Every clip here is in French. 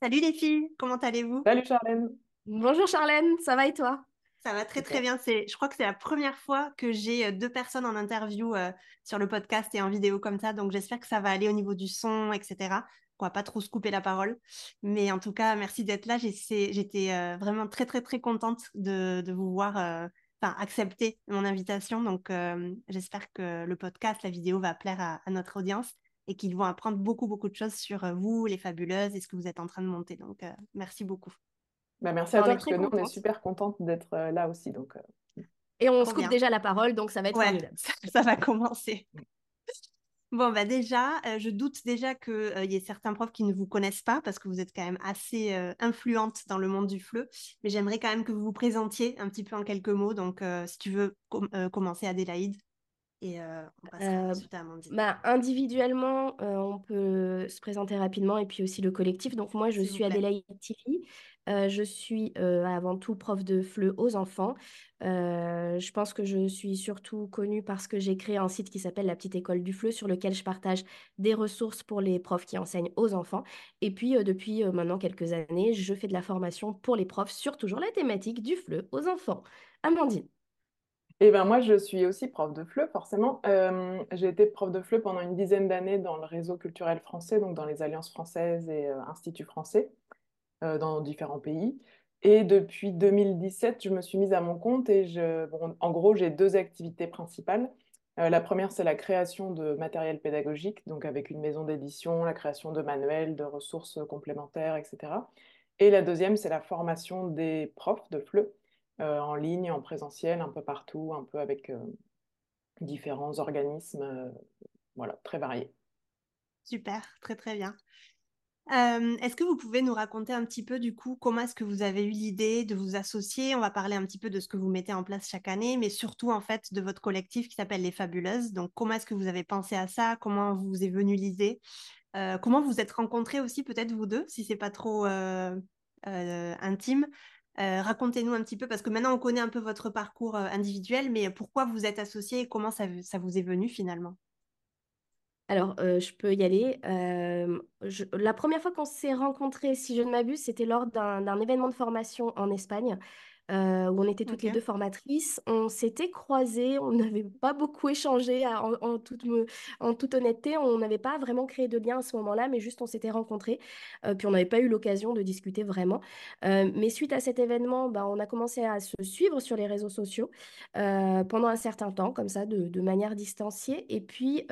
Salut les filles, comment allez-vous? Salut Charlène. Bonjour Charlène, ça va et toi? Ça va très très Super. bien. Je crois que c'est la première fois que j'ai deux personnes en interview sur le podcast et en vidéo comme ça, donc j'espère que ça va aller au niveau du son, etc. On va pas trop se couper la parole. Mais en tout cas, merci d'être là. J'étais vraiment très très très contente de vous voir, enfin accepter mon invitation. Donc j'espère que le podcast, la vidéo va plaire à notre audience et qu'ils vont apprendre beaucoup beaucoup de choses sur vous, les fabuleuses, et ce que vous êtes en train de monter. Donc merci beaucoup. Bah, merci à On toi est parce très que nous, on est contente. super contente d'être là aussi. Et on Trop se coupe bien. déjà la parole, donc ça va être Ouais, formidable. ça va commencer. Bon, bah déjà, je doute déjà qu'il y ait certains profs qui ne vous connaissent pas parce que vous êtes quand même assez influente dans le monde du FLE. Mais j'aimerais quand même que vous vous présentiez un petit peu en quelques mots. Donc, si tu veux commencer, Adélaïde, et on passera Euh, ensuite à Amandine, Individuellement, on peut se présenter rapidement et puis aussi le collectif. Donc moi, je s'il vous suis plaît. Adélaïde Tilly. Je suis avant tout prof de FLE aux enfants. Je pense que je suis surtout connue parce que j'ai créé un site qui s'appelle La Petite École du FLE sur lequel je partage des ressources pour les profs qui enseignent aux enfants. Et puis depuis maintenant quelques années, je fais de la formation pour les profs sur toujours la thématique du FLE aux enfants. Amandine. Et ben moi, je suis aussi prof de FLE, forcément. J'ai été prof de FLE pendant une dizaine d'années dans le réseau culturel français, donc dans les alliances françaises et instituts français, dans différents pays. Et depuis 2017, je me suis mise à mon compte bon, en gros, j'ai deux activités principales. La première, c'est la création de matériel pédagogique, donc avec une maison d'édition, la création de manuels, de ressources complémentaires, etc. Et la deuxième, c'est la formation des profs de FLE, en ligne, en présentiel, un peu partout, un peu avec différents organismes, voilà, très variés. Super, très très bien. Est-ce que vous pouvez nous raconter un petit peu du coup comment est-ce que vous avez eu l'idée de vous associer? On va parler un petit peu de ce que vous mettez en place chaque année, mais surtout en fait de votre collectif qui s'appelle Les Fabuleuses. Donc comment est-ce que vous avez pensé à ça? Comment vous est venue l'idée? Comment vous êtes rencontrés aussi peut-être vous deux, si c'est pas trop intime. Racontez-nous un petit peu parce que maintenant on connaît un peu votre parcours individuel, mais pourquoi vous êtes associés et comment ça vous est venu finalement? Alors, je peux y aller. La première fois qu'on s'est rencontrés, si je ne m'abuse, c'était lors d'un événement de formation en Espagne, où on était toutes Ok. les deux formatrices. On s'était croisées, on n'avait pas beaucoup échangé, en toute honnêteté. On n'avait pas vraiment créé de lien à ce moment-là, mais juste on s'était rencontrés. Puis on n'avait pas eu l'occasion de discuter vraiment. Mais suite à cet événement, bah, on a commencé à se suivre sur les réseaux sociaux pendant un certain temps, comme ça, de manière distanciée. Et puis,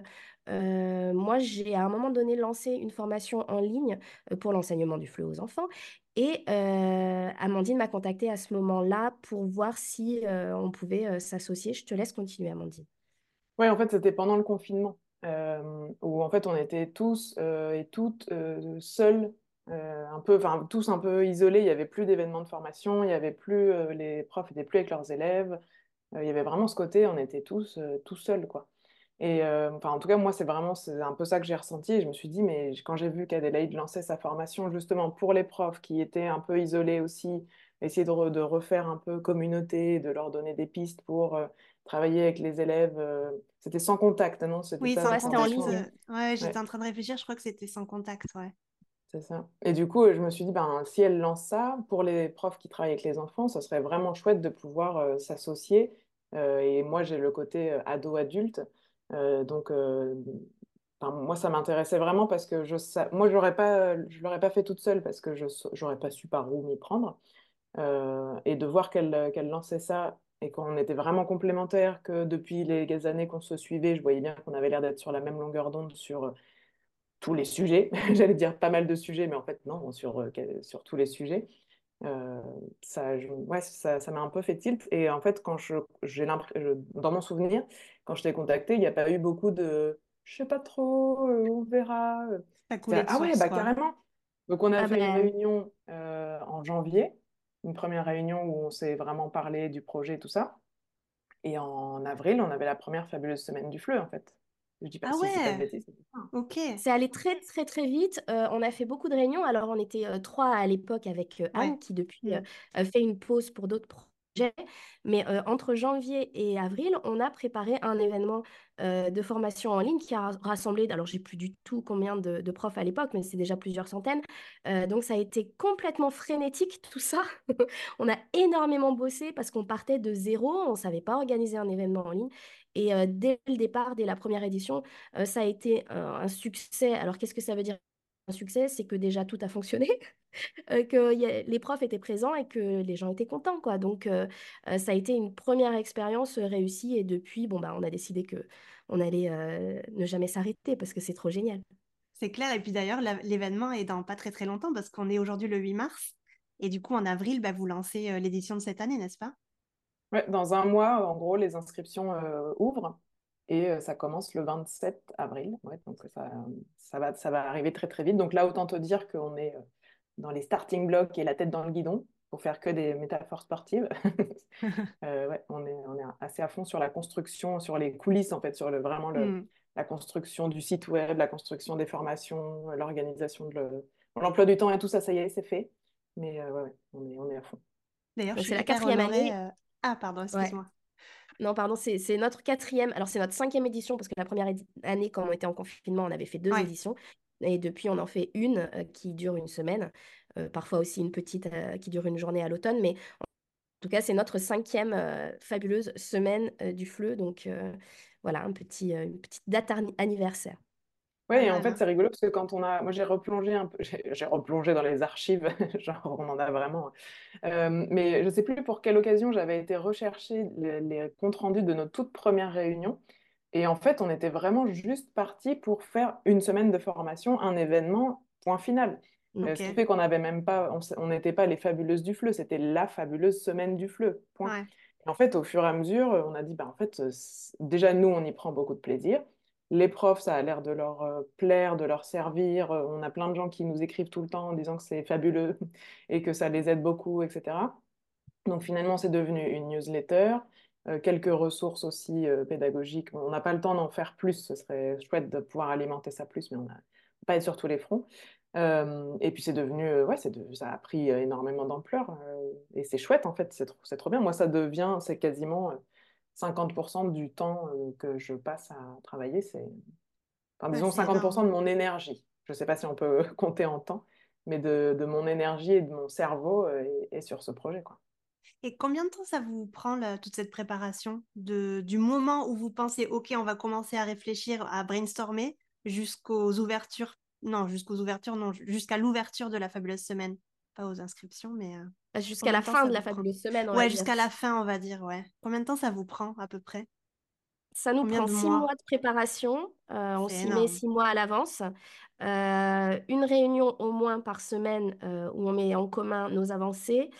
moi, j'ai à un moment donné lancé une formation en ligne pour l'enseignement du FLE aux enfants. Et Amandine m'a contactée à ce moment-là pour voir si on pouvait s'associer. Je te laisse continuer, Amandine. Ouais, en fait, c'était pendant le confinement, où en fait on était tous et toutes seuls, un peu, enfin tous un peu isolés. Il y avait plus d'événements de formation, il y avait plus les profs étaient plus avec leurs élèves. Il y avait vraiment ce côté, on était tous tout seuls, quoi. Et enfin, en tout cas, moi, c'est un peu ça que j'ai ressenti. Et je me suis dit, mais quand j'ai vu qu'Adélaïde lançait sa formation justement pour les profs qui étaient un peu isolés aussi, essayer de refaire un peu communauté, de leur donner des pistes pour travailler avec les élèves. C'était sans contact, non? C'était Oui, ça sans la Ouais, c'était en contact. formation. ligne. Ouais, j'étais Ouais, en train de réfléchir, je crois que c'était sans contact, ouais. c'est ça. Et du coup, je me suis dit, ben, si elle lance ça, pour les profs qui travaillent avec les enfants, ça serait vraiment chouette de pouvoir s'associer. Et moi, j'ai le côté ado-adulte. Donc, enfin, moi, ça m'intéressait vraiment parce que moi, je l'aurais pas fait toute seule parce que j'aurais pas su par où m'y prendre. Et de voir qu'elle lançait ça et qu'on était vraiment complémentaires, que depuis les années qu'on se suivait, je voyais bien qu'on avait l'air d'être sur la même longueur d'onde sur tous les sujets. J'allais dire pas mal de sujets, mais en fait, non, sur tous les sujets. Ouais, ça m'a un peu fait tilt. Et en fait, dans mon souvenir, quand je t'ai contacté, il n'y a pas eu beaucoup de je sais pas trop, on verra. Ça coulait de Ah ouais, source, bah quoi. carrément. Donc, on a Ah fait une ben, réunion en janvier, une première réunion où on s'est vraiment parlé du projet et tout ça. Et en avril, on avait la première fabuleuse semaine du FLE, en fait. Je dis pas, Ah si je dis pas de ouais, bêtises, c'est ça. ok. c'est allé très, très, très vite. On a fait beaucoup de réunions. Alors, on était trois à l'époque avec Ouais. Anne, qui depuis Hmm. fait une pause pour d'autres Mais entre janvier et avril, on a préparé un événement de formation en ligne qui a rassemblé, alors j'ai plus du tout combien de profs à l'époque, mais c'est déjà plusieurs centaines. Donc ça a été complètement frénétique tout ça. On a énormément bossé parce qu'on partait de zéro, on ne savait pas organiser un événement en ligne. Et dès le départ, dès la première édition, ça a été un succès. Alors qu'est-ce que ça veut dire? Un succès, c'est que déjà tout a fonctionné. Que les profs étaient présents et que les gens étaient contents, quoi. Donc, ça a été une première expérience réussie et depuis, bon, bah, on a décidé que on allait ne jamais s'arrêter parce que c'est trop génial. C'est clair. Et puis d'ailleurs, l'événement est dans pas très très longtemps parce qu'on est aujourd'hui le 8 mars. Et du coup, en avril, bah, vous lancez l'édition de cette année, n'est-ce pas? Ouais, dans un mois, en gros, les inscriptions ouvrent et ça commence le 27 avril. Ouais, donc ça va arriver très très vite. Donc là, autant te dire qu'on est dans les starting blocks et la tête dans le guidon pour faire que des métaphores sportives. Ouais, on est assez à fond sur la construction, sur les coulisses en fait, sur Hmm. la construction du site web, la construction des formations, l'organisation l'emploi du temps et tout ça, ça y est, c'est fait. Mais ouais, ouais, on est à fond. D'ailleurs, je Donc, suis c'est la hyper quatrième honorée. année. Ah, pardon, Ouais. excuse-moi. Non, pardon, c'est notre quatrième. Alors, c'est notre cinquième édition parce que la première année, quand on était en confinement, on avait fait deux Ouais. éditions. Et depuis, on en fait une qui dure une semaine, parfois aussi une petite qui dure une journée à l'automne. Mais en tout cas, c'est notre cinquième fabuleuse semaine du FLE. Donc, voilà, une petite date anniversaire. Ouais, Pas et en mal, fait, hein. c'est rigolo parce que moi j'ai replongé un peu, j'ai replongé dans les archives, genre on en a vraiment. Mais je sais plus pour quelle occasion j'avais été rechercher les comptes rendus de notre toute première réunion. Et en fait, on était vraiment juste parti pour faire une semaine de formation, un événement, point final. Ce qui Ok. fait qu'on n'avait même pas, on n'était pas les fabuleuses du FLE, c'était la fabuleuse semaine du FLE, point. Ouais. Et en fait, au fur et à mesure, on a dit, bah, en fait, déjà, nous, on y prend beaucoup de plaisir. Les profs, ça a l'air de leur plaire, de leur servir. On a plein de gens qui nous écrivent tout le temps en disant que c'est fabuleux et que ça les aide beaucoup, etc. Donc finalement, c'est devenu une newsletter, quelques ressources aussi pédagogiques. Bon, on n'a pas le temps d'en faire plus, ce serait chouette de pouvoir alimenter ça plus, mais on n'a pas être sur tous les fronts. Et puis c'est devenu, ouais, ça a pris énormément d'ampleur et c'est chouette en fait, c'est trop bien. Moi, c'est quasiment 50% du temps que je passe à travailler, enfin, Ouais, disons c'est énorme. 50% de mon énergie. Je ne sais pas si on peut compter en temps, mais de mon énergie et de mon cerveau est sur ce projet, quoi. Et combien de temps ça vous prend toute cette préparation du moment où vous pensez, OK, on va commencer à réfléchir, à brainstormer, jusqu'aux ouvertures, non, jusqu'à l'ouverture de la fabuleuse semaine. Pas aux inscriptions, mais Jusqu'à combien la de temps fin ça de la vous prend? fabuleuse semaine, on va Ouais, dire. jusqu'à la fin, on va dire, ouais. Combien de temps ça vous prend à peu près? Ça nous Combien prend de 6 mois mois? de préparation. On C'est s'y met énorme. 6 mois à l'avance. Une réunion au moins par semaine où on met en commun nos avancées.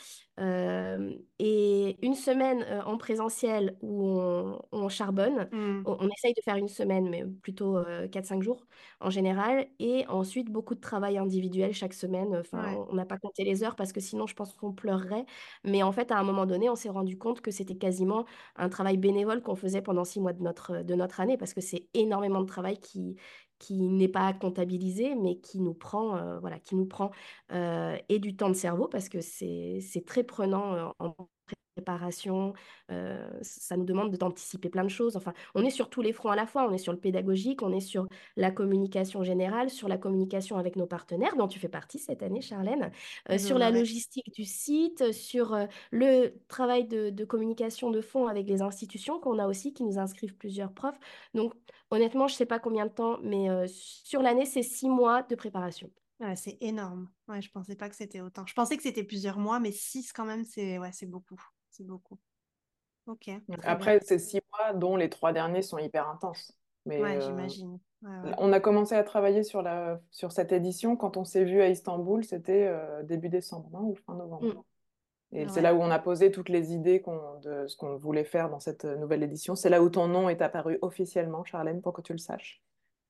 Et une semaine en présentiel où on charbonne. Hmm. On essaye de faire une semaine, mais plutôt 4-5 jours en général. Et ensuite, beaucoup de travail individuel chaque semaine. Enfin, Ouais, on n'a pas compté les heures parce que sinon, je pense qu'on pleurerait. Mais en fait, à un moment donné, on s'est rendu compte que c'était quasiment un travail bénévole qu'on faisait pendant 6 mois de notre année, parce que c'est énormément de travail qui n'est pas comptabilisé, mais qui nous prend et du temps de cerveau, parce que c'est très prenant en préparation, ça nous demande d'anticiper plein de choses. Enfin, on est sur tous les fronts à la fois, on est sur le pédagogique, on est sur la communication générale, sur la communication avec nos partenaires, dont tu fais partie cette année, Charlène, très sur la honorée. logistique du site, sur le travail de communication de fond avec les institutions qu'on a aussi, qui nous inscrivent plusieurs profs. Donc, honnêtement, je ne sais pas combien de temps, mais sur l'année, c'est 6 mois de préparation. Ouais, c'est énorme. Ouais, je pensais pas que c'était autant. Je pensais que c'était plusieurs mois, mais 6 quand même, c'est beaucoup. C'est beaucoup. Ok, très bien. Après, c'est 6 mois dont les 3 derniers sont hyper intenses. Mais Ouais, j'imagine. Ouais, ouais. on a commencé à travailler sur cette édition quand on s'est vu à Istanbul, c'était début décembre, non, ou fin novembre. Mm. Et Ah c'est ouais. là où on a posé toutes les idées de ce qu'on voulait faire dans cette nouvelle édition. C'est là où ton nom est apparu officiellement, Charlène, pour que tu le saches.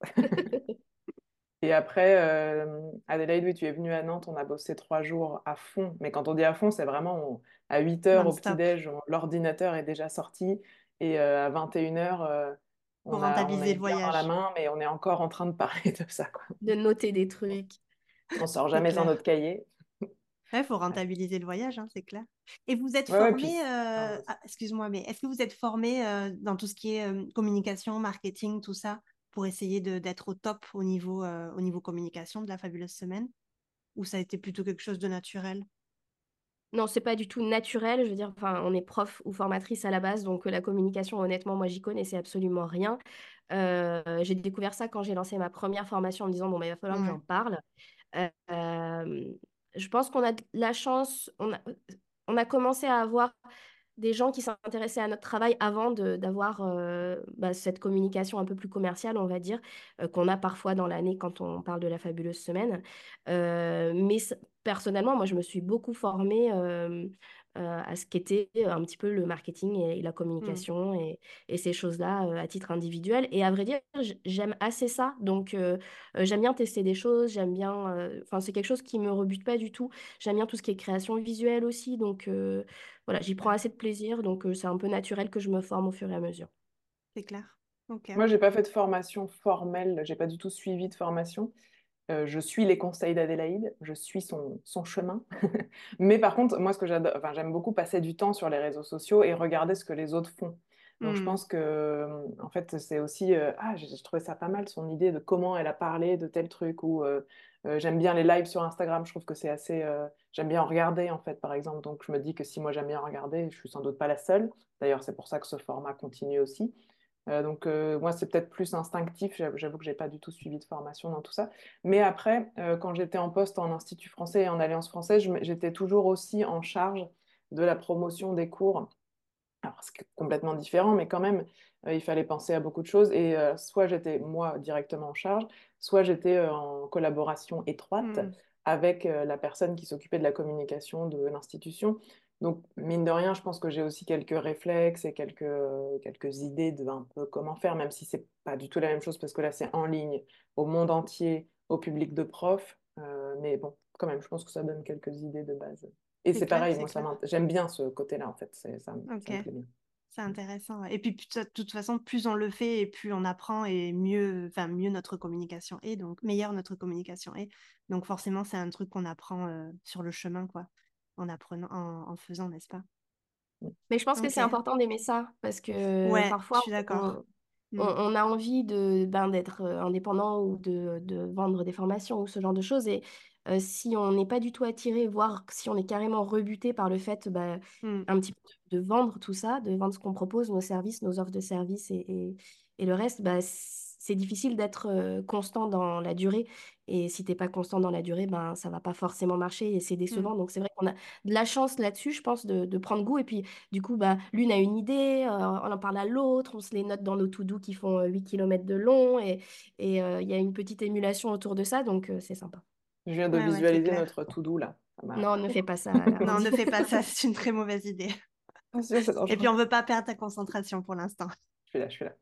Et après, Adélaïde, oui, tu es venue à Nantes, on a bossé 3 jours à fond. Mais quand on dit à fond, c'est vraiment à 8 heures au Non-stop petit-déj, l'ordinateur est déjà sorti. Et à 21 heures, pour on a rentabiliser une le bière dans la voyage. main, mais on est encore en train de parler de ça, quoi. De noter des trucs. On sort C'est jamais un autre clair. cahier. Il faut Ouais, rentabiliser le voyage, hein, c'est clair. Et vous êtes ouais, ouais, formé, puis, pardon, excuse-moi, mais est-ce que vous êtes formé dans tout ce qui est communication, marketing, tout ça, pour essayer d'être au top au niveau communication de la Fabuleuse Semaine? Ou ça a été plutôt quelque chose de naturel? Non, c'est pas du tout naturel. Je veux dire, enfin, on est prof ou formatrice à la base, donc la communication, honnêtement, moi, j'y connaissais absolument rien. J'ai découvert ça quand j'ai lancé ma première formation en me disant, bon, bah, il va falloir que Ouais. j'en parle. Euh, je pense qu'on a de la chance, on a commencé à avoir des gens qui s'intéressaient à notre travail avant d'avoir bah, cette communication un peu plus commerciale, on va dire, qu'on a parfois dans l'année quand on parle de la fabuleuse semaine. Personnellement, moi, je me suis beaucoup formée à ce qu'était un petit peu le marketing et la Hmm. communication et ces choses-là à titre individuel. Et à vrai dire, j'aime assez ça. Donc, j'aime bien tester des choses, j'aime bien... Enfin, c'est quelque chose qui me rebute pas du tout. J'aime bien tout ce qui est création visuelle aussi. Donc, voilà, j'y prends assez de plaisir, donc c'est un peu naturel que je me forme au fur et à mesure. C'est clair. Ok. moi, j'ai pas fait de formation formelle, j'ai pas du tout suivi de formation. Je suis les conseils d'Adélaïde, je suis son chemin. Mais par contre, moi, ce que j'adore, enfin, j'aime beaucoup passer du temps sur les réseaux sociaux et regarder ce que les autres font. Donc, je Hmm. pense que, en fait, c'est aussi, j'ai trouvé ça pas mal, son idée de comment elle a parlé de tel truc, ou j'aime bien les lives sur Instagram, je trouve que c'est assez, j'aime bien en regarder, en fait, par exemple. Donc, je me dis que si moi j'aime bien en regarder, je suis sans doute pas la seule. D'ailleurs, c'est pour ça que ce format continue aussi. Moi, c'est peut-être plus instinctif. J'avoue que j'ai pas du tout suivi de formation dans tout ça. Mais après, quand j'étais en poste en Institut français et en Alliance française, j'étais toujours aussi en charge de la promotion des cours. Alors, c'est complètement différent, mais quand même, il fallait penser à beaucoup de choses. Et soit j'étais moi directement en charge, soit j'étais en collaboration étroite Hmm. avec la personne qui s'occupait de la communication de l'institution. Donc, mine de rien, je pense que j'ai aussi quelques réflexes et quelques idées de un peu comment faire, même si c'est pas du tout la même chose parce que là, c'est en ligne, au monde entier, au public de profs. Mais bon, quand même, je pense que ça donne quelques idées de base. Et C'est c'est clair, pareil, c'est moi, clair. j'aime bien ce côté-là, en fait. Ok. Ça me plaît bien. C'est intéressant, ouais. Et puis, de toute façon, plus on le fait et plus on apprend et mieux, enfin, mieux notre communication est, donc meilleure notre communication est. Donc, forcément, c'est un truc qu'on apprend sur le chemin, quoi, en apprenant, en faisant, n'est-ce pas? Mais je pense que Ok. c'est important d'aimer ça, parce que Ouais, je parfois, suis d'accord. Hmm. on a envie d'être indépendant ou de vendre des formations ou ce genre de choses. Et si on n'est pas du tout attiré, voire si on est carrément rebuté par le fait bah, Hmm. un petit peu de vendre tout ça, de vendre ce qu'on propose, nos services, nos offres de services et le reste, bah, c'est difficile d'être constant dans la durée. Et si t'es pas constant dans la durée, ben, ça va pas forcément marcher et c'est Hmm. décevant. Donc c'est vrai qu'on a de la chance là-dessus, je pense, de prendre goût. Et puis du coup, bah, l'une a une idée, on en parle à l'autre, on se les note dans nos to-do qui font 8 km de long et il y a une petite émulation autour de ça, donc c'est sympa. Je viens de Ouais, ouais, c'est visualiser clair. notre to-do là. Non, ne fais pas ça, Non, ne Amandine. fais pas ça, c'est une très mauvaise idée. Attention, c'est Et puis, dangereux. on veut pas perdre ta concentration pour l'instant. Je suis là, je suis là.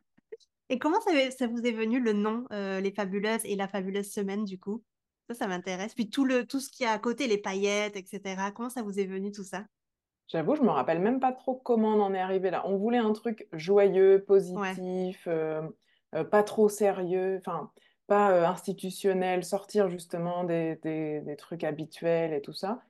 Et comment ça vous est venu le nom, Les Fabuleuses et la Fabuleuse Semaine, du coup? Ça m'intéresse. Puis tout ce qu'il y a à côté, les paillettes, etc. Comment ça vous est venu tout ça? J'avoue, je me rappelle même pas trop comment on en est arrivé là. On voulait un truc joyeux, Ouais. positif, pas trop sérieux, enfin, pas institutionnel, sortir justement des trucs habituels et tout ça.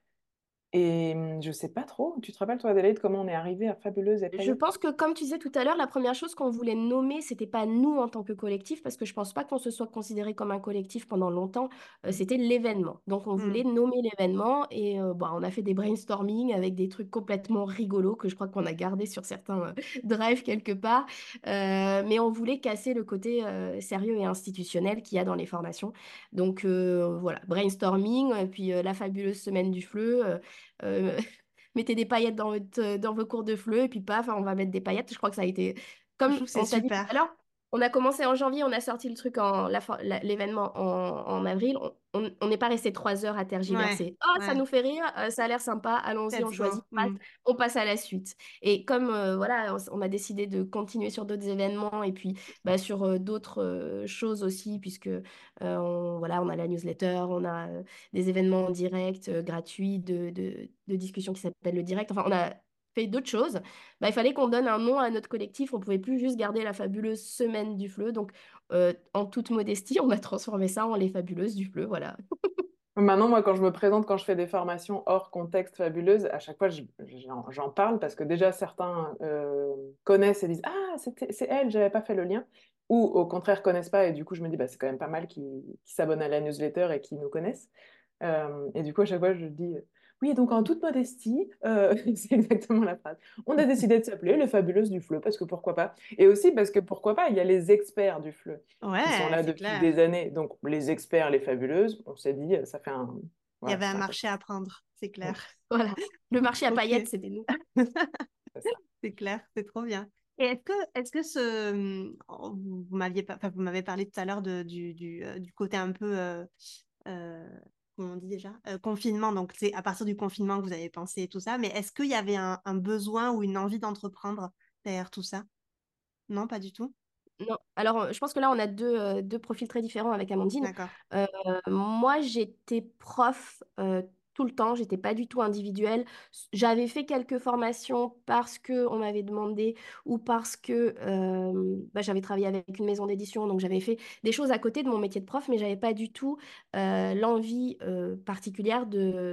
Et je sais pas trop. Tu te rappelles, toi, Adélaïde, comment on est arrivé à Fabuleuse et Je Paillettes? pense que, comme tu disais tout à l'heure, la première chose qu'on voulait nommer, c'était pas nous en tant que collectif, parce que je pense pas qu'on se soit considéré comme un collectif pendant longtemps. C'était l'événement. Donc, on voulait Hmm. nommer l'événement et bah, on a fait des brainstorming avec des trucs complètement rigolos que je crois qu'on a gardé sur certains drives quelque part. Mais on voulait casser le côté sérieux et institutionnel qu'il y a dans les formations. Donc, voilà, brainstorming, et puis la fabuleuse semaine du FLE. euh, Mettez des paillettes dans vos cours de FLE, et puis paf, on va mettre des paillettes. Je crois que ça a été, Je comme trouve que c'est on t'a dit tout à super. l'heure, on a commencé en janvier, on a sorti le truc l'événement en avril. On n'est pas resté 3 heures à Ouais, tergiverser. Oh, ça ouais. nous fait rire, ça a l'air sympa, allons-y, on Let's go. choisit, Hmm. on passe à la suite. Et comme voilà, on a décidé de continuer sur d'autres événements et puis bah, sur d'autres choses aussi, puisque voilà, on a la newsletter, on a des événements en direct, gratuits, de discussions qui s'appellent le direct. Enfin, on a fait d'autres choses. Bah, il fallait qu'on donne un nom à notre collectif. On pouvait plus juste garder la fabuleuse semaine du FLE. Donc, en toute modestie, on a transformé ça en les fabuleuses du FLE. Voilà. Maintenant, moi, quand je me présente, quand je fais des formations hors contexte fabuleuse, à chaque fois, j'en parle parce que déjà, certains connaissent et disent «Ah, c'est elle, j'avais pas fait le lien». Ou au contraire, connaissent pas et du coup, je me dis bah, c'est quand même pas mal qui s'abonnent à la newsletter et qui nous connaissent. Et du coup, à chaque fois, je dis oui, donc en toute modestie, c'est exactement la phrase. On a décidé de s'appeler les Fabuleuses du FLE parce que pourquoi pas. Et aussi parce que pourquoi pas, il y a les experts du FLE qui sont Ouais, là c'est depuis clair. des années. Donc les experts, les Fabuleuses, on s'est dit, ça fait un... Il y Voilà, avait un ça fait... marché à prendre, c'est Mm, clair. Voilà. Le marché à paillettes, Ok. c'était nous. c'est ça. C'est clair, c'est trop bien. Et est-ce que vous m'aviez pas, enfin, vous m'avez parlé tout à l'heure du côté un peu, euh, comment on dit déjà, confinement. Donc c'est à partir du confinement que vous avez pensé tout ça. Mais est-ce qu'il y avait un besoin ou une envie d'entreprendre derrière tout ça? Non, pas du tout. Non. Alors, je pense que là, on a deux profils très différents avec Amandine. D'accord. Euh, Moi, j'étais prof tout le temps, j'étais pas du tout individuelle. J'avais fait quelques formations parce que on m'avait demandé ou parce que j'avais travaillé avec une maison d'édition, donc j'avais fait des choses à côté de mon métier de prof, mais j'avais pas du tout l'envie particulière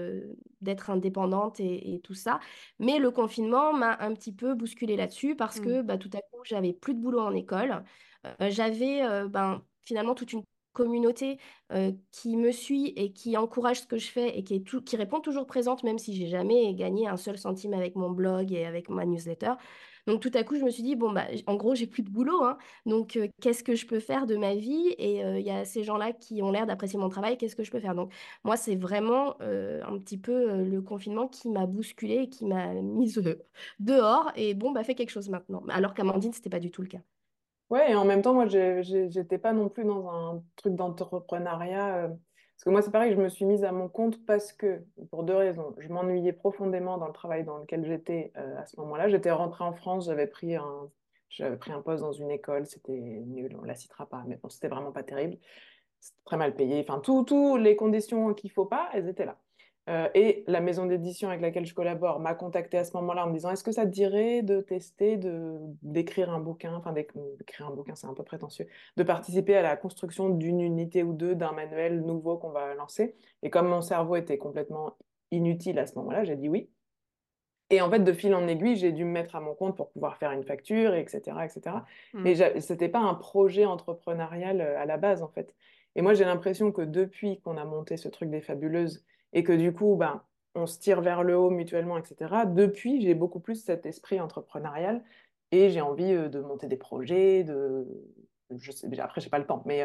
d'être indépendante et tout ça. Mais le confinement m'a un petit peu bousculée là-dessus parce Hmm. que tout à coup, j'avais plus de boulot en école. J'avais finalement toute une communauté qui me suit et qui encourage ce que je fais et qui répond toujours présente, même si j'ai jamais gagné un seul centime avec mon blog et avec ma newsletter. Donc tout à coup, je me suis dit, bon, en gros, j'ai plus de boulot, hein. Donc qu'est-ce que je peux faire de ma vie? Et il y a ces gens-là qui ont l'air d'apprécier mon travail, qu'est-ce que je peux faire? Donc moi, c'est vraiment un petit peu le confinement qui m'a bousculée et qui m'a mise dehors. Et bon, fais quelque chose maintenant. Alors qu'Amandine, c'était pas du tout le cas. Ouais, et en même temps, moi, j'étais pas non plus dans un truc d'entrepreneuriat. Parce que moi, c'est pareil, je me suis mise à mon compte parce que, pour deux raisons. Je m'ennuyais profondément dans le travail dans lequel j'étais à ce moment-là. J'étais rentrée en France, j'avais pris un poste dans une école, c'était nul, on la citera pas, mais bon, c'était vraiment pas terrible. C'était très mal payé. Enfin, toutes les conditions qu'il faut pas, elles étaient là. Et la maison d'édition avec laquelle je collabore m'a contacté à ce moment-là en me disant, est-ce que ça te dirait de tester, d'écrire un bouquin, enfin d'écrire un bouquin, c'est un peu prétentieux, de participer à la construction d'une unité ou deux d'un manuel nouveau qu'on va lancer. Et comme mon cerveau était complètement inutile à ce moment-là, j'ai dit oui. Et en fait, de fil en aiguille, j'ai dû me mettre à mon compte pour pouvoir faire une facture, etc., etc. Hmm. Mais c'était pas un projet entrepreneurial à la base, en fait. Et moi, j'ai l'impression que depuis qu'on a monté ce truc des Fabuleuses et que du coup, ben, on se tire vers le haut mutuellement, etc., depuis, j'ai beaucoup plus cet esprit entrepreneurial et j'ai envie de monter des projets, Je sais, après, j'ai pas le temps, mais,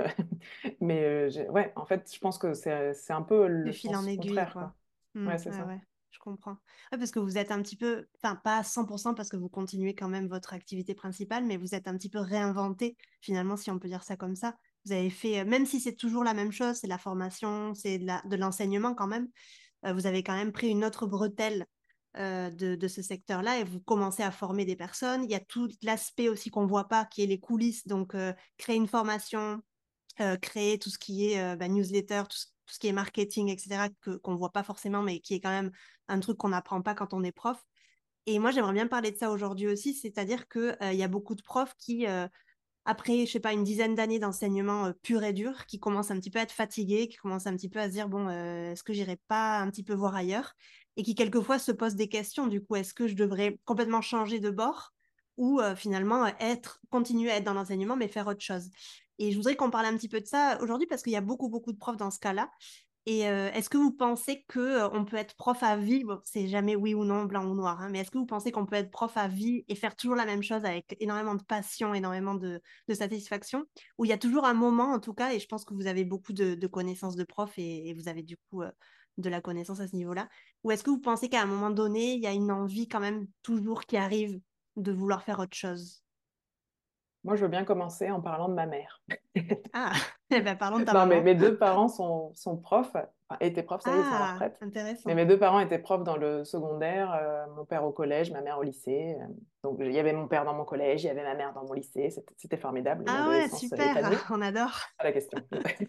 ouais, en fait, je pense que c'est un peu De le fil en sens aiguille, contraire, quoi. quoi. Ouais, c'est Ouais, ça. ouais, je comprends. Ouais, parce que vous êtes un petit peu, enfin, pas à 100% parce que vous continuez quand même votre activité principale, mais vous êtes un petit peu réinventé, finalement, si on peut dire ça comme ça. Vous avez fait, même si c'est toujours la même chose, c'est de la formation, c'est de l'enseignement quand même, vous avez quand même pris une autre bretelle de ce secteur-là et vous commencez à former des personnes. Il y a tout l'aspect aussi qu'on voit pas, qui est les coulisses, donc créer une formation, créer tout ce qui est newsletter, tout ce qui est marketing, etc., qu'on ne voit pas forcément, mais qui est quand même un truc qu'on n'apprend pas quand on est prof. Et moi, j'aimerais bien parler de ça aujourd'hui aussi, c'est-à-dire qu'il y a beaucoup de profs qui, après, je sais pas, une dizaine d'années d'enseignement pur et dur, qui commencent un petit peu à être fatigués, qui commencent un petit peu à se dire, bon, est-ce que j'irai pas un petit peu voir ailleurs? Et qui quelquefois se posent des questions, du coup, est-ce que je devrais complètement changer de bord ou finalement continuer à être dans l'enseignement, mais faire autre chose? Et je voudrais qu'on parle un petit peu de ça aujourd'hui parce qu'il y a beaucoup, beaucoup de profs dans ce cas-là. Et est-ce que vous pensez que on peut être prof à vie? Bon, c'est jamais oui ou non, blanc ou noir, hein, mais est-ce que vous pensez qu'on peut être prof à vie et faire toujours la même chose avec énormément de passion, énormément de satisfaction? Ou il y a toujours un moment, en tout cas, et je pense que vous avez beaucoup de connaissances de prof et vous avez du coup de la connaissance à ce niveau-là. Ou est-ce que vous pensez qu'à un moment donné, il y a une envie quand même toujours qui arrive de vouloir faire autre chose? Moi, je veux bien commencer en parlant de ma mère. Ah, eh ben, parlons de ta Non, mais maman. mes deux parents sont profs, enfin, étaient profs, ça y est, ils sont à la Ah, retraite. Mais intéressant. mes deux parents étaient profs dans le secondaire, mon père au collège, ma mère au lycée. Donc, il y avait mon père dans mon collège, il y avait ma mère dans mon lycée. C'était formidable, une Ah ouais, adolescence super, épanouie. on adore. Pas la question.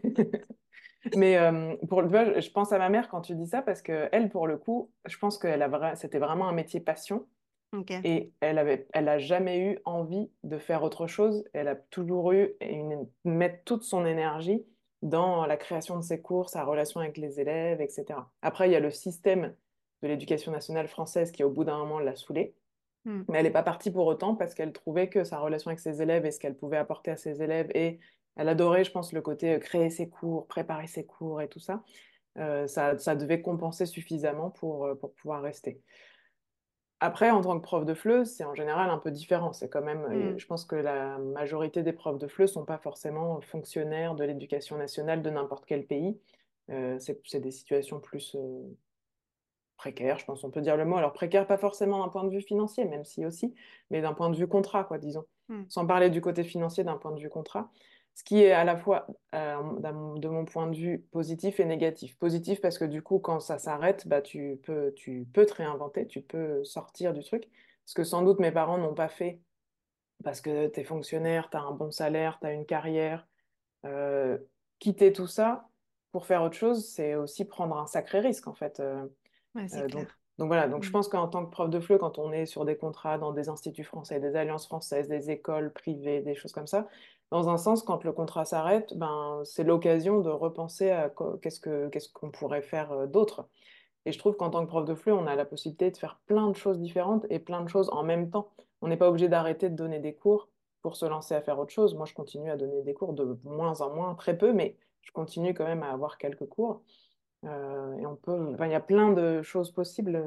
Mais tu vois, je pense à ma mère quand tu dis ça, parce que elle, pour le coup, je pense que c'était vraiment un métier passion. Ok. Et elle a jamais eu envie de faire autre chose. Elle a toujours eu mettre toute son énergie dans la création de ses cours, sa relation avec les élèves, etc. Après, il y a le système de l'éducation nationale française qui, au bout d'un moment, l'a saoulée. Mm. Mais elle n'est pas partie pour autant parce qu'elle trouvait que sa relation avec ses élèves et ce qu'elle pouvait apporter à ses élèves, et elle adorait, je pense, le côté créer ses cours, préparer ses cours et tout ça, ça devait compenser suffisamment pour pouvoir rester. Après, en tant que prof de FLE, c'est en général un peu différent. C'est quand même, Mm. je pense que la majorité des profs de FLE sont pas forcément fonctionnaires de l'éducation nationale de n'importe quel pays. C'est des situations plus précaires, je pense, on peut dire le mot. Alors précaire, pas forcément d'un point de vue financier, même si aussi, mais d'un point de vue contrat, quoi, disons. Mm. Sans parler du côté financier, d'un point de vue contrat. Ce qui est à la fois, de mon point de vue, positif et négatif. Positif parce que du coup, quand ça s'arrête, bah, tu peux te réinventer, tu peux sortir du truc. Ce que sans doute mes parents n'ont pas fait parce que tu es fonctionnaire, tu as un bon salaire, tu as une carrière. Euh, Quitter tout ça pour faire autre chose, c'est aussi prendre un sacré risque, en fait. Ouais, c'est Donc, clair. donc voilà, donc je Mm. pense qu'en tant que prof de FLE, quand on est sur des contrats dans des instituts français, des alliances françaises, des écoles privées, des choses comme ça, dans un sens, quand le contrat s'arrête, ben, c'est l'occasion de repenser à qu'est-ce qu'on pourrait faire d'autre. Et je trouve qu'en tant que prof de FLE, on a la possibilité de faire plein de choses différentes et plein de choses en même temps. On n'est pas obligé d'arrêter de donner des cours pour se lancer à faire autre chose. Moi, je continue à donner des cours de moins en moins, très peu, mais je continue quand même à avoir quelques cours. Et on peut, enfin, il y a plein de choses possibles.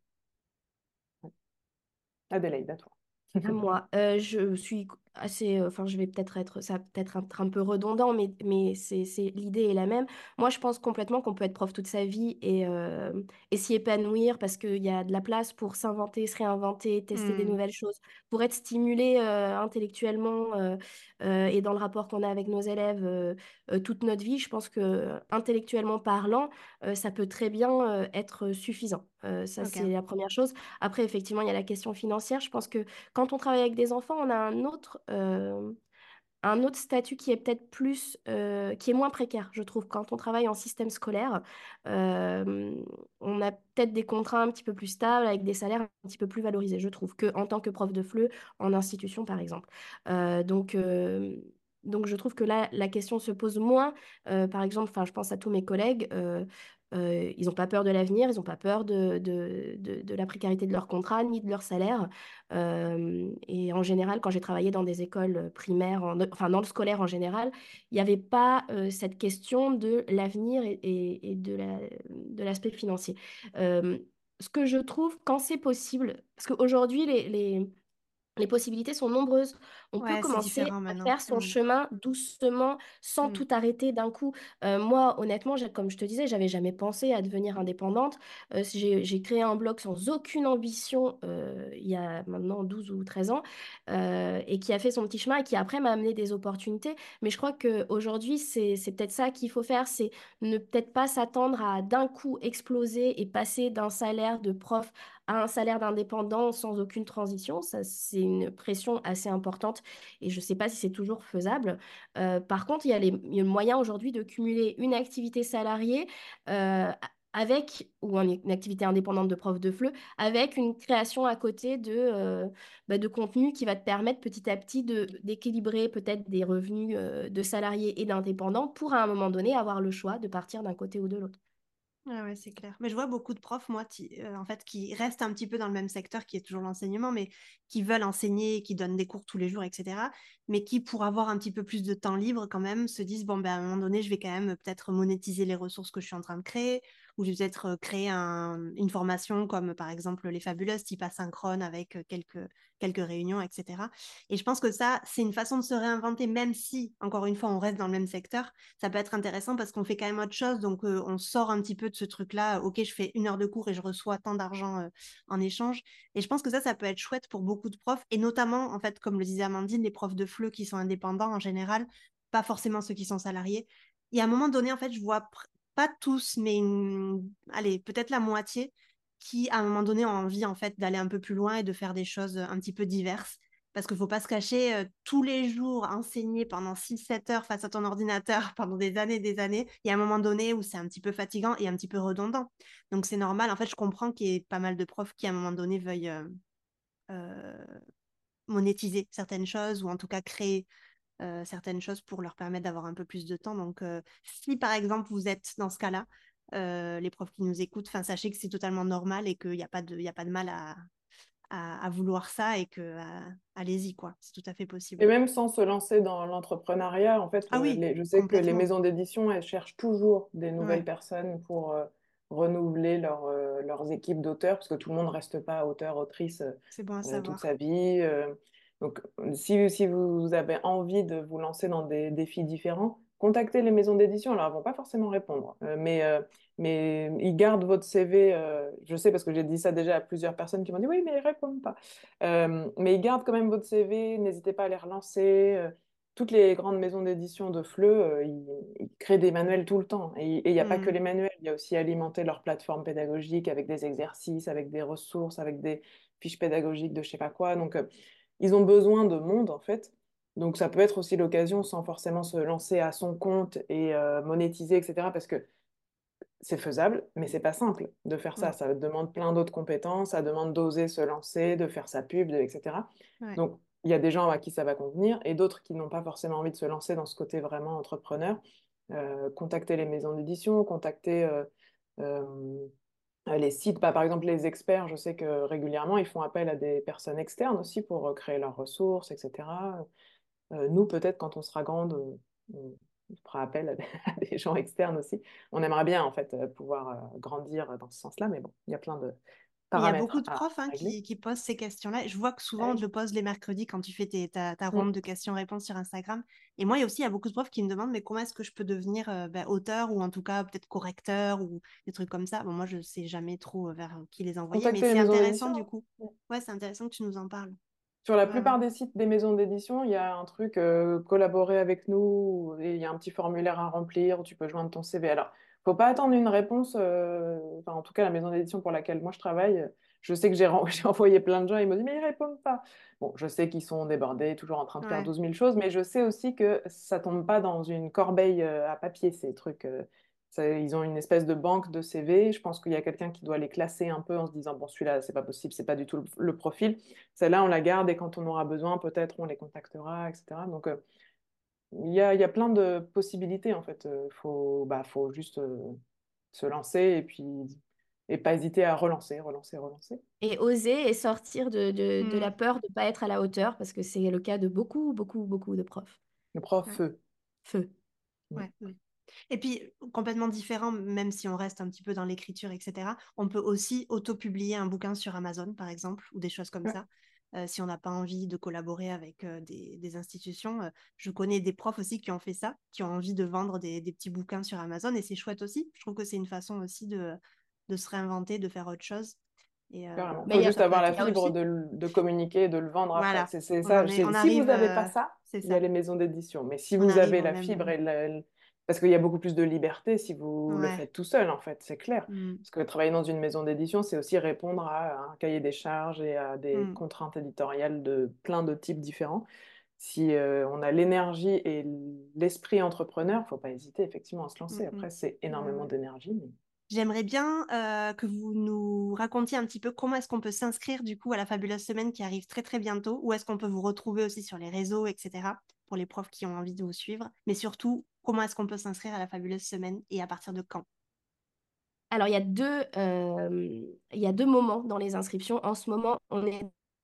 Adélaïde, à toi. À moi, je suis assez, enfin, je vais peut-être être, ça va peut-être être un peu redondant, mais l'idée est la même. Moi, je pense complètement qu'on peut être prof toute sa vie et s'y épanouir parce qu'il y a de la place pour s'inventer, se réinventer, tester des Mm. nouvelles choses, pour être stimulé intellectuellement et dans le rapport qu'on a avec nos élèves toute notre vie. Je pense que intellectuellement parlant, ça peut très bien être suffisant. Ça, Ok. c'est la première chose. Après, effectivement, il y a la question financière. Je pense que quand on travaille avec des enfants, on a un autre statut qui est peut-être plus, qui est moins précaire, je trouve. Quand on travaille en système scolaire, euh, on a peut-être des contrats un petit peu plus stables, avec des salaires un petit peu plus valorisés, je trouve, qu'en tant que prof de FLE en institution, par exemple. Donc, je trouve que là, la question se pose moins. Par exemple, enfin, je pense à tous mes collègues. Ils n'ont pas peur de l'avenir, ils n'ont pas peur de la précarité de leur contrat ni de leur salaire. Et en général, quand j'ai travaillé dans des écoles primaires, enfin dans le scolaire en général, il n'y avait pas cette question de l'avenir et de l'aspect financier. Euh, Ce que je trouve, quand c'est possible, parce qu'aujourd'hui, les possibilités sont nombreuses. On peut Ouais, c'est commencer différent à maintenant. faire son Mm. chemin doucement, sans Mm. tout arrêter d'un coup. Moi, honnêtement, comme je te disais, j'avais jamais pensé à devenir indépendante. J'ai créé un blog sans aucune ambition il y a maintenant 12 ou 13 ans et qui a fait son petit chemin et qui après m'a amené des opportunités. Mais je crois qu'aujourd'hui, c'est peut-être ça qu'il faut faire, c'est ne peut-être pas s'attendre à d'un coup exploser et passer d'un salaire de prof à un salaire d'indépendant sans aucune transition. Ça, c'est une pression assez importante et je ne sais pas si c'est toujours faisable. Par contre, il y a le moyen aujourd'hui de cumuler une activité salariée ou une activité indépendante de prof de FLE, avec une création à côté de contenu qui va te permettre petit à petit d'équilibrer peut-être des revenus de salariés et d'indépendants pour à un moment donné avoir le choix de partir d'un côté ou de l'autre. Ouais, ouais, c'est clair. Mais je vois beaucoup de profs, moi, en fait, qui restent un petit peu dans le même secteur, qui est toujours l'enseignement, mais qui veulent enseigner, qui donnent des cours tous les jours, etc. Mais qui, pour avoir un petit peu plus de temps libre, quand même, se disent, bon, ben, à un moment donné, je vais quand même peut-être monétiser les ressources que je suis en train de créer, ou je vais peut-être créer une formation comme, par exemple, les Fabuleuses, type asynchrone, avec quelques réunions, etc. Et je pense que ça, c'est une façon de se réinventer, même si, encore une fois, on reste dans le même secteur, ça peut être intéressant parce qu'on fait quand même autre chose. Donc, on sort un petit peu de ce truc-là. OK, je fais 1 heure de cours et je reçois tant d'argent en échange. Et je pense que ça peut être chouette pour beaucoup de profs. Et notamment, en fait, comme le disait Amandine, les profs de FLE qui sont indépendants en général, pas forcément ceux qui sont salariés. Et à un moment donné, en fait, je vois pas tous, mais allez, peut-être la moitié qui, à un moment donné, ont envie, en fait, d'aller un peu plus loin et de faire des choses un petit peu diverses. Parce qu'il ne faut pas se cacher, tous les jours, enseigner pendant 6 7 heures face à ton ordinateur pendant des années, il y a un moment donné où c'est un petit peu fatigant et un petit peu redondant. Donc c'est normal. En fait, je comprends qu'il y ait pas mal de profs qui, à un moment donné, veuillent euh, monétiser certaines choses ou en tout cas créer certaines choses pour leur permettre d'avoir un peu plus de temps. Donc, si par exemple vous êtes dans ce cas-là, les profs qui nous écoutent, sachez que c'est totalement normal et qu'il n'y a pas de, il y a pas de mal à vouloir ça et que allez-y, quoi. C'est tout à fait Et possible. même sans se lancer dans l'entrepreneuriat, en fait, Ah oui, je sais que les complètement. maisons d'édition, elles cherchent toujours des nouvelles Ouais, personnes pour renouveler leurs équipes d'auteurs, parce que tout le monde ne reste pas auteur, autrice c'est bon à toute savoir. sa vie. Donc, si vous avez envie de vous lancer dans des défis différents, contactez les maisons d'édition. Alors, elles ne vont pas forcément répondre, mais ils gardent votre CV. Je sais parce que j'ai dit ça déjà à plusieurs personnes qui m'ont dit oui, mais ils répondent pas. Mais ils gardent quand même votre CV, n'hésitez pas à les relancer. Toutes les grandes maisons d'édition de FLE, ils créent des manuels tout le temps. Et il n'y a pas que Hmm. les manuels, il y a aussi alimenter leur plateforme pédagogique avec des exercices, avec des ressources, avec des fiches pédagogiques de je sais pas quoi. Donc, ils ont besoin de monde, en fait. Donc, ça peut être aussi l'occasion, sans forcément se lancer à son compte et monétiser, etc. Parce que c'est faisable, mais c'est pas simple de faire ça. Non. Ça demande plein d'autres compétences, ça demande d'oser se lancer, de faire sa pub, etc. Ouais. Donc, il y a des gens à qui ça va convenir et d'autres qui n'ont pas forcément envie de se lancer dans ce côté vraiment entrepreneur. Contacter les maisons d'édition, contacter euh, les sites, bah, par exemple les experts, je sais que régulièrement, ils font appel à des personnes externes aussi pour créer leurs ressources, etc. Nous, peut-être, quand on sera grande, on fera appel à à des gens externes aussi. On aimerait bien, en fait, pouvoir grandir dans ce sens-là, mais bon, il y a plein de Mais il y a beaucoup paramètres de à profs régler. qui posent ces questions-là. Je vois que Ah souvent, on te oui. le pose les mercredis quand tu fais ta ronde Mm. de questions-réponses sur Instagram. Et moi, il y a aussi il y a beaucoup de profs qui me demandent, mais comment est-ce que je peux devenir auteur ou en tout cas peut-être correcteur ou des trucs comme ça. Bon, moi, je ne sais jamais trop vers qui les envoyer, mais Contacter les c'est maisons intéressant d'édition, du hein. coup. Mm. Ouais, c'est intéressant que tu nous en parles. Sur la Vraiment. plupart des sites des maisons d'édition, il y a un truc collaborer avec nous et il y a un petit formulaire à remplir où tu peux joindre ton CV. Alors, faut pas attendre une réponse. Enfin, en tout cas, la maison d'édition pour laquelle moi je travaille, je sais que j'ai envoyé plein de gens et ils m'ont dit mais ils répondent pas. Bon, je sais qu'ils sont débordés, toujours en train de faire Ouais. 12 000 choses, mais je sais aussi que ça tombe pas dans une corbeille à papier ces trucs. Ils ont une espèce de banque de CV. Je pense qu'il y a quelqu'un qui doit les classer un peu en se disant bon celui-là c'est pas possible, c'est pas du tout le profil. Celle-là, on la garde et quand on aura besoin, peut-être on les contactera, etc. Donc, il y a plein de possibilités, en fait. Faut juste se lancer et puis et pas hésiter à relancer, relancer, relancer. Et oser et sortir de Hmm. la peur de ne pas être à la hauteur, parce que c'est le cas de beaucoup, beaucoup, beaucoup de profs. Le prof, Ouais. feu. Feu. Mm. Ouais, ouais. Et puis, complètement différent, même si on reste un petit peu dans l'écriture, etc., on peut aussi auto-publier un bouquin sur Amazon, par exemple, ou des choses comme Ouais, ça. Si on n'a pas envie de collaborer avec des institutions. Je connais des profs aussi qui ont fait ça, qui ont envie de vendre des petits bouquins sur Amazon, et c'est chouette aussi. Je trouve que c'est une façon aussi de se réinventer, de faire autre chose. Et carrément. Il Mais faut juste ça peut avoir la être... il y a fibre aussi, de communiquer et de le vendre après. Voilà, C'est ça. on Si vous arrive, n'avez pas ça, c'est il y a ça, les maisons d'édition. Mais si on vous arrive avez au la fibre même... et parce qu'il y a beaucoup plus de liberté si vous le Ouais. faites tout seul, en fait, c'est clair. Mm, Parce que travailler dans une maison d'édition, c'est aussi répondre à un cahier des charges et à des mm, contraintes éditoriales de plein de types différents. Si on a l'énergie et l'esprit entrepreneur, faut pas hésiter effectivement à se mm, lancer. mm. Après, c'est Ouais, énormément ouais. d'énergie. J'aimerais bien que vous nous racontiez un petit peu comment est-ce qu'on peut s'inscrire du coup à la fabuleuse semaine qui arrive très très bientôt, où est-ce qu'on peut vous retrouver aussi sur les réseaux, etc. pour les profs qui ont envie de vous suivre, mais surtout comment est-ce qu'on peut s'inscrire à la fabuleuse semaine et à partir de quand? alors il y a deux moments dans les inscriptions. En ce moment, on est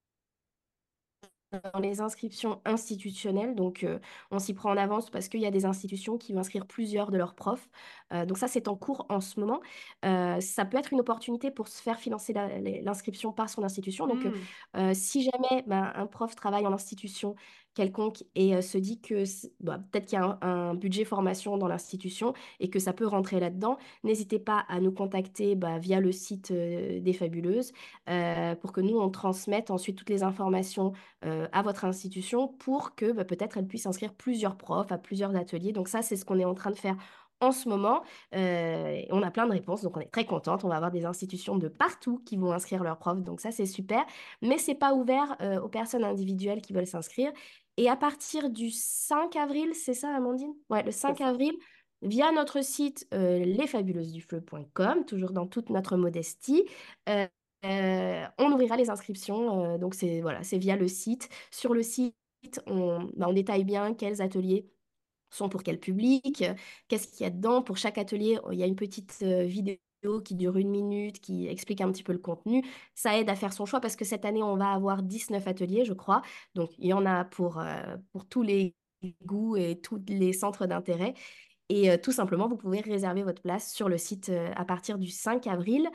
dans les inscriptions institutionnelles. Donc, on s'y prend en avance parce qu'il y a des institutions qui vont inscrire plusieurs de leurs profs. Donc, ça, c'est en cours en ce moment. Ça peut être une opportunité pour se faire financer l'inscription par son institution. Donc, Hmm. si jamais ben, un prof travaille en institution quelconque et se dit que peut-être qu'il y a un budget formation dans l'institution et que ça peut rentrer là-dedans, n'hésitez pas à nous contacter via le site des Fabuleuses pour que nous, on transmette ensuite toutes les informations à votre institution pour que peut-être elle puisse inscrire plusieurs profs à plusieurs ateliers. Donc ça, c'est ce qu'on est en train de faire en ce moment. On a plein de réponses, donc on est très contente. On va avoir des institutions de partout qui vont inscrire leurs profs, donc ça, c'est super. Mais c'est pas ouvert aux personnes individuelles qui veulent s'inscrire. Et à partir du 5 avril, c'est ça, Amandine? Ouais, le C'est 5 ça. avril, via notre site lesfabuleusesdufleu.com, toujours dans toute notre modestie, on ouvrira les inscriptions. Donc c'est voilà, c'est via le site. Sur le site, on détaille bien quels ateliers sont pour quel public, qu'est-ce qu'il y a dedans. Pour chaque atelier, il y a une petite vidéo qui dure 1 minute, qui explique un petit peu le contenu. Ça aide à faire son choix parce que cette année, on va avoir 19 ateliers, je crois. Donc, il y en a pour tous les goûts et tous les centres d'intérêt. Et tout simplement, vous pouvez réserver votre place sur le site à partir du 5 avril.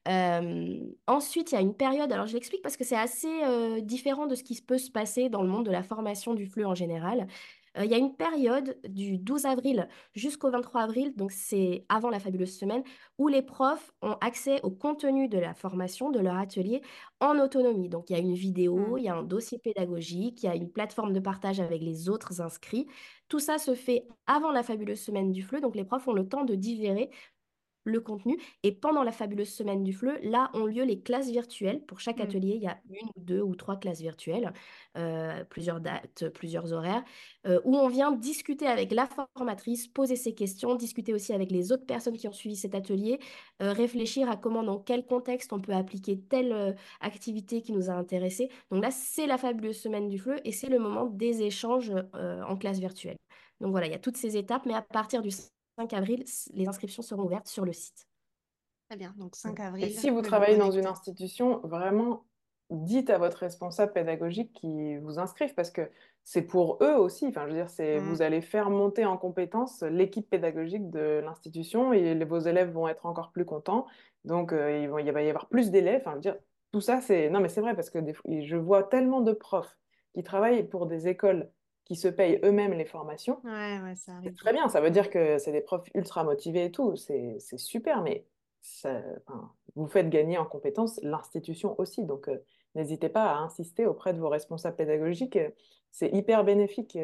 Ensuite, il y a une période, alors je l'explique parce que c'est assez différent de ce qui peut se passer dans le monde de la formation du FLE en général. Il y a une période du 12 avril jusqu'au 23 avril, donc c'est avant la fabuleuse semaine, où les profs ont accès au contenu de la formation, de leur atelier, en autonomie. Donc il y a une vidéo, il y a un dossier pédagogique, il y a une plateforme de partage avec les autres inscrits. Tout ça se fait avant la fabuleuse semaine du FLE, donc les profs ont le temps de digérer le contenu. Et pendant la fabuleuse semaine du FLE, là ont lieu les classes virtuelles. Pour chaque Mm. atelier, il y a 1 ou 2 ou 3 classes virtuelles, plusieurs dates, plusieurs horaires, où on vient discuter avec la formatrice, poser ses questions, discuter aussi avec les autres personnes qui ont suivi cet atelier, réfléchir à comment, dans quel contexte on peut appliquer telle activité qui nous a intéressés. Donc là, c'est la fabuleuse semaine du FLE et c'est le moment des échanges en classe virtuelle. Donc voilà, il y a toutes ces étapes, mais à partir du 5 avril, les inscriptions seront ouvertes sur le site. Très bien, donc 5 Et avril, si vous je me travaillez dans une connecte. institution, vraiment, dites à votre responsable pédagogique qui vous inscrive parce que c'est pour eux aussi. Enfin, je veux dire, Mm. vous allez faire monter en compétence l'équipe pédagogique de l'institution et vos élèves vont être encore plus contents. Donc, il va y avoir plus d'élèves. Enfin, je veux dire, tout ça, c'est... Non, mais c'est vrai parce que je vois tellement de profs qui travaillent pour des écoles qui se payent eux-mêmes les formations. Ouais, ouais, ça C'est arrive très bien, beaucoup. ça veut Mm. dire que c'est des profs ultra motivés et tout, c'est super, mais enfin, vous faites gagner en compétences l'institution aussi, donc n'hésitez pas à insister auprès de vos responsables pédagogiques. C'est hyper bénéfique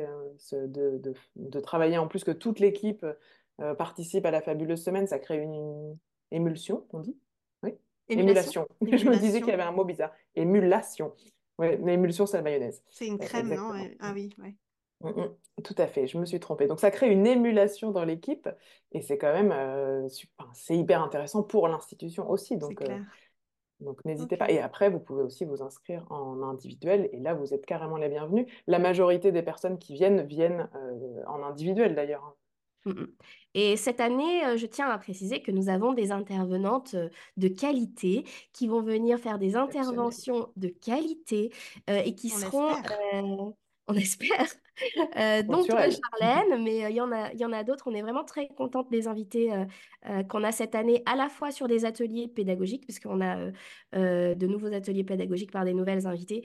de travailler en plus que toute l'équipe participe à la fabuleuse semaine, ça crée une émulsion, on dit? Oui, Émulation? émulation. Je me disais qu'il y Émulation? avait un mot bizarre. Émulation. Ouais, l'émulsion, c'est la mayonnaise. C'est une crème, non? Exactement. Ouais. Ah oui, ouais, Mm, tout à fait, je me suis trompée. Donc ça crée une émulation dans l'équipe et c'est quand même enfin, c'est hyper intéressant pour l'institution aussi. c'est clair. Donc n'hésitez Ok. pas. Et après, vous pouvez aussi vous inscrire en individuel et là, vous êtes carrément les bienvenus. La majorité des personnes qui viennent en individuel d'ailleurs, hein. Mm, mm. Et cette année, je tiens à préciser que nous avons des intervenantes de qualité qui vont venir faire des Exceptionnel. interventions de qualité et qui On seront, l'espère. on espère, dont toi, Naturel. Charlène, mais il y en a d'autres. On est vraiment très contente des invités qu'on a cette année, à la fois sur des ateliers pédagogiques, puisqu'on a de nouveaux ateliers pédagogiques par des nouvelles invitées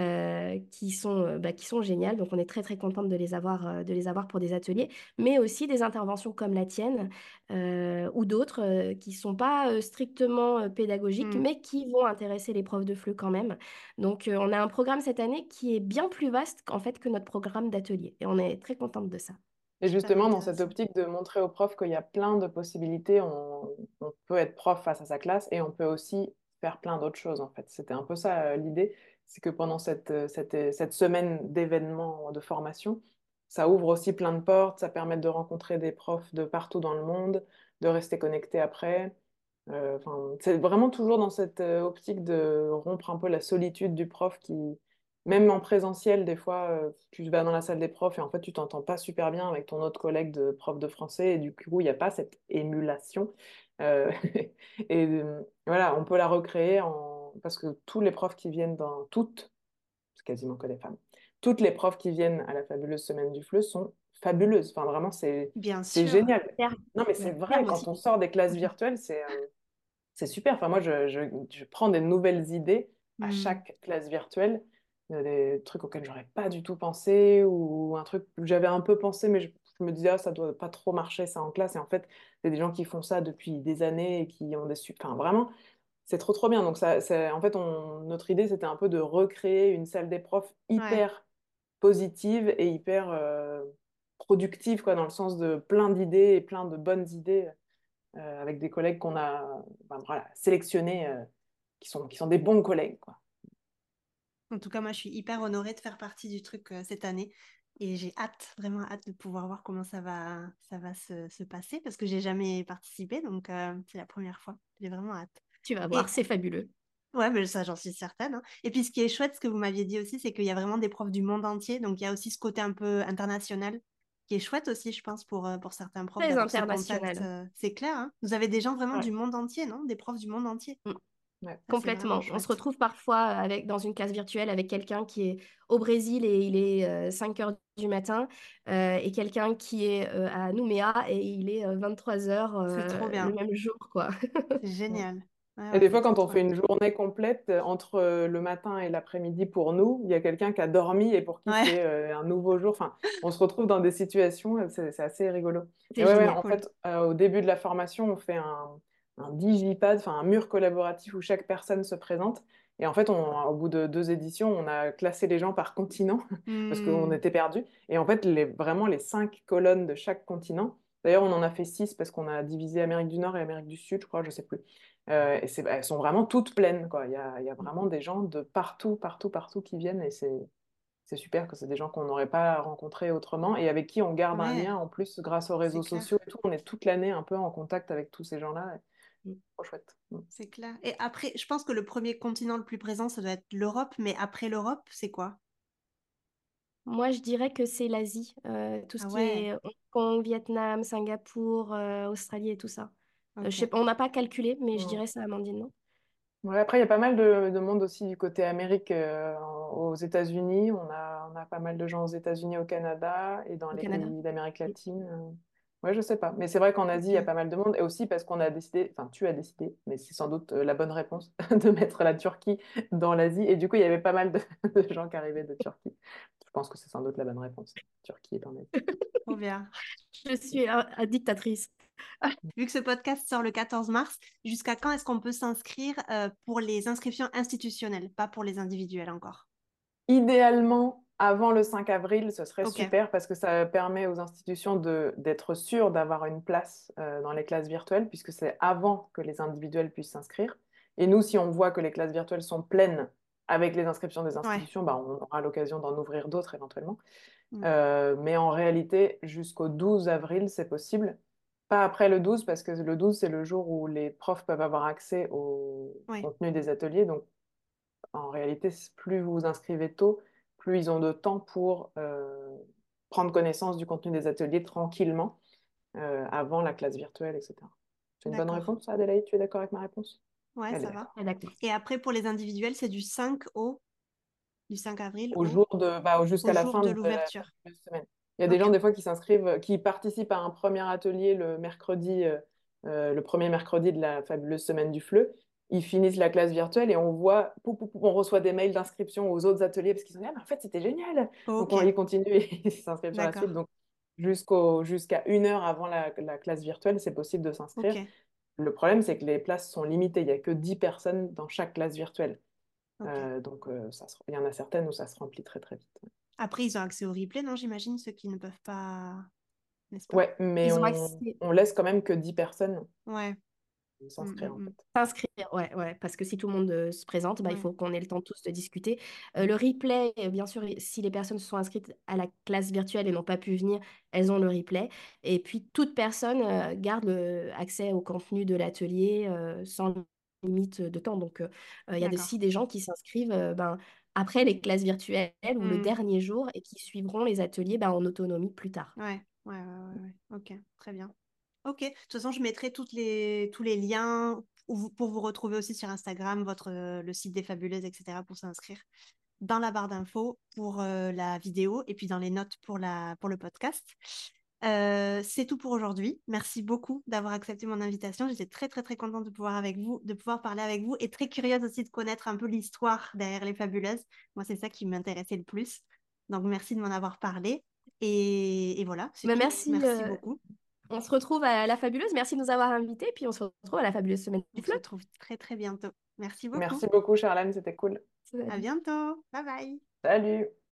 qui sont géniales. Donc, on est très, très contente de les avoir pour des ateliers, mais aussi des interventions comme la tienne ou d'autres qui ne sont pas strictement pédagogiques, Mm. mais qui vont intéresser les profs de FLE quand même. Donc, on a un programme cette année qui est bien plus vaste qu'en fait que notre programme d'atelier. Et on est très contente de ça. Et Super justement, dans cette intéressant. optique de montrer aux profs qu'il y a plein de possibilités, on peut être prof face à sa classe et on peut aussi faire plein d'autres choses, en fait. C'était un peu ça, l'idée, c'est que pendant cette semaine d'événements de formation, ça ouvre aussi plein de portes, ça permet de rencontrer des profs de partout dans le monde, de rester connecté après. Enfin, c'est vraiment toujours dans cette optique de rompre un peu la solitude du prof qui, même en présentiel, des fois, tu vas dans la salle des profs et en fait, tu t'entends pas super bien avec ton autre collègue de prof de français et du coup, il n'y a pas cette émulation. Euh, et voilà, on peut la recréer parce que tous les profs qui viennent c'est quasiment que des femmes, toutes les profs qui viennent à la fabuleuse semaine du FLE sont fabuleuses. Enfin, vraiment, Bien c'est sûr. génial. Super. Non, mais La c'est vrai, terme quand aussi. on sort des classes virtuelles, c'est super. Enfin, moi, je prends des nouvelles idées à Mm. chaque classe virtuelle, des trucs auxquels j'aurais pas du tout pensé ou un truc que j'avais un peu pensé, mais je me disais, ah, ça doit pas trop marcher ça en classe. Et en fait, c'est des gens qui font ça depuis des années et qui ont Enfin, vraiment, c'est trop, trop bien. Donc, en fait, notre idée, c'était un peu de recréer une salle des profs Ouais. hyper positive et hyper productive, quoi, dans le sens de plein d'idées et plein de bonnes idées avec des collègues qu'on a ben, voilà, sélectionnés, qui sont des bons collègues, quoi. En tout cas, moi, je suis hyper honorée de faire partie du truc cette année. Et j'ai hâte, vraiment hâte de pouvoir voir comment ça va se passer parce que j'ai jamais participé. Donc, c'est la première fois. J'ai vraiment hâte. Tu vas voir, Et c'est fabuleux. Ouais, mais ça, j'en suis certaine, hein. Et puis, ce qui est chouette, ce que vous m'aviez dit aussi, c'est qu'il y a vraiment des profs du monde entier. Donc, il y a aussi ce côté un peu international qui est chouette aussi, je pense, pour certains profs Très d'avoir ce contact. international. C'est clair, hein. Vous avez des gens vraiment Ouais. du monde entier, non? Des profs du monde entier. Mm. Ouais. Ça, c'est vraiment Complètement. On se chouette. retrouve parfois dans une classe virtuelle avec quelqu'un qui est au Brésil et il est 5 heures du matin et quelqu'un qui est à Nouméa et il est 23 heures C'est trop le bien. même jour, quoi. C'est génial. Ouais, Et ouais, des c'est fois, trop, quand on trop fait bien. une journée complète entre le matin et l'après-midi pour nous, il y a quelqu'un qui a dormi et pour qui Ouais, c'est un nouveau jour. Enfin, on se retrouve dans des situations, c'est assez rigolo. Et C'est ouais, trop en génial. cool. fait, au début de la formation, on fait un digipad, enfin un mur collaboratif où chaque personne se présente. Et en fait, au bout de 2 éditions, on a classé les gens par continent parce qu'on Hmm. était perdus. Et en fait, vraiment les 5 colonnes de chaque continent. D'ailleurs, on en a fait 6 parce qu'on a divisé Amérique du Nord et Amérique du Sud, je crois, je sais plus. Et elles sont vraiment toutes pleines, quoi. Il y a vraiment des gens de partout, partout, partout qui viennent et c'est super que c'est des gens qu'on n'aurait pas rencontrés autrement et avec qui on garde un Ouais, lien en plus grâce aux c'est réseaux sociaux clair. et tout. On est toute l'année un peu en contact avec tous ces gens-là. Et trop chouette. Mm. C'est clair. Et après, je pense que le premier continent le plus présent, ça doit être l'Europe. Mais après l'Europe, c'est quoi? Moi, je dirais que c'est l'Asie, tout ce Ah qui ouais, est Hong Kong, Vietnam, Singapour, Australie et tout ça. Je sais ok. pas, on n'a pas calculé, mais je Mm. dirais ça, Amandine, non? Ouais, après, il y a pas mal de monde aussi du côté Amérique, aux États-Unis. On a pas mal de gens aux États-Unis, au Canada et dans Au les Canada. pays d'Amérique latine. Ouais, je sais pas. Mais c'est vrai qu'en Asie, il y a Ok. pas mal de monde. Et aussi parce qu'on a décidé, enfin, tu as décidé, mais c'est sans doute la bonne réponse, de mettre la Turquie dans l'Asie. Et du coup, il y avait pas mal de, de gens qui arrivaient de Turquie. Je pense que c'est sans doute la bonne réponse. Turquie est en Asie. Trop bien. Je suis dictatrice. Vu que ce podcast sort le 14 mars, jusqu'à quand est-ce qu'on peut s'inscrire pour les inscriptions institutionnelles, pas pour les individuelles encore? Idéalement, avant le 5 avril, ce serait Ok, super parce que ça permet aux institutions d'être sûres d'avoir une place dans les classes virtuelles puisque c'est avant que les individuels puissent s'inscrire. Et nous, si on voit que les classes virtuelles sont pleines avec les inscriptions des ouais. institutions, bah, on aura l'occasion d'en ouvrir d'autres éventuellement. Mm. Mais en réalité, jusqu'au 12 avril, c'est possible. Pas après le 12 parce que le 12, c'est le jour où les profs peuvent avoir accès au Ouais, contenu des ateliers. Donc, en réalité, plus vous vous inscrivez tôt, plus ils ont de temps pour prendre connaissance du contenu des ateliers tranquillement avant la classe virtuelle, etc. C'est une bonne d'accord. réponse, Adélaïde? Tu es d'accord avec ma réponse? Ouais, Elle est ça va. d'accord. Ah, d'accord. Et après, pour les individuels, c'est du 5 avril Jusqu'à au la jour fin de de la l'ouverture. fabuleuse semaine. Il y a des Ok, gens, des fois, qui s'inscrivent, qui participent à un premier atelier le mercredi, le premier mercredi de la fabuleuse semaine du FLE. Ils finissent la classe virtuelle et on voit, on reçoit des mails d'inscription aux autres ateliers parce qu'ils sont dit, ah, mais en fait, c'était génial. Donc, ok, ils continuent et ils s'inscrivent sur la suite. d'accord. Donc, jusqu'à 1 heure avant la classe virtuelle, c'est possible de Ok, s'inscrire. Le problème, c'est que les places sont limitées. Il n'y a que 10 personnes dans chaque classe virtuelle. ok. Donc, il y en a certaines où ça se remplit très, très vite. Après, ils ont accès au replay, non, j'imagine, ceux qui ne peuvent pas, n'est-ce pas? Ouais, mais Ils ont on, accès. on laisse quand même que 10 personnes Ouais. Mm, s'inscrire, en mm, fait. mm. S'inscrire, ouais, ouais, parce que si tout le monde se présente, bah, il Ouais, faut qu'on ait le temps tous de discuter. Le replay, bien sûr, si les personnes se sont inscrites à la classe virtuelle et n'ont pas pu venir, elles ont le replay. Et puis, toute personne garde accès au contenu de l'atelier sans limite de temps. Donc, il y a aussi d'accord. des gens qui s'inscrivent ben, après les classes virtuelles ou le Mm. dernier jour et qui suivront les ateliers ben, en autonomie plus tard. Ouais, ouais, ouais, ouais, ouais. Ok, très bien. Ok, de toute façon, je mettrai tous les liens pour vous retrouver aussi sur Instagram, le site des Fabuleuses, etc., pour s'inscrire dans la barre d'infos pour la vidéo et puis dans les notes pour le podcast. C'est tout pour aujourd'hui. Merci beaucoup d'avoir accepté mon invitation. J'étais très, très, très contente de pouvoir parler avec vous et très curieuse aussi de connaître un peu l'histoire derrière les Fabuleuses. Moi, c'est ça qui m'intéressait le plus. Donc, merci de m'en avoir parlé. Et voilà, c'est Ben, tout. merci. Merci beaucoup. On se retrouve à la Fabuleuse. Merci de nous avoir invités. Puis on se retrouve à la Fabuleuse Semaine du On se Fleu. retrouve très, très bientôt. Merci beaucoup. Merci beaucoup, Charlène, c'était cool. À Salut. bientôt. Bye bye. Salut!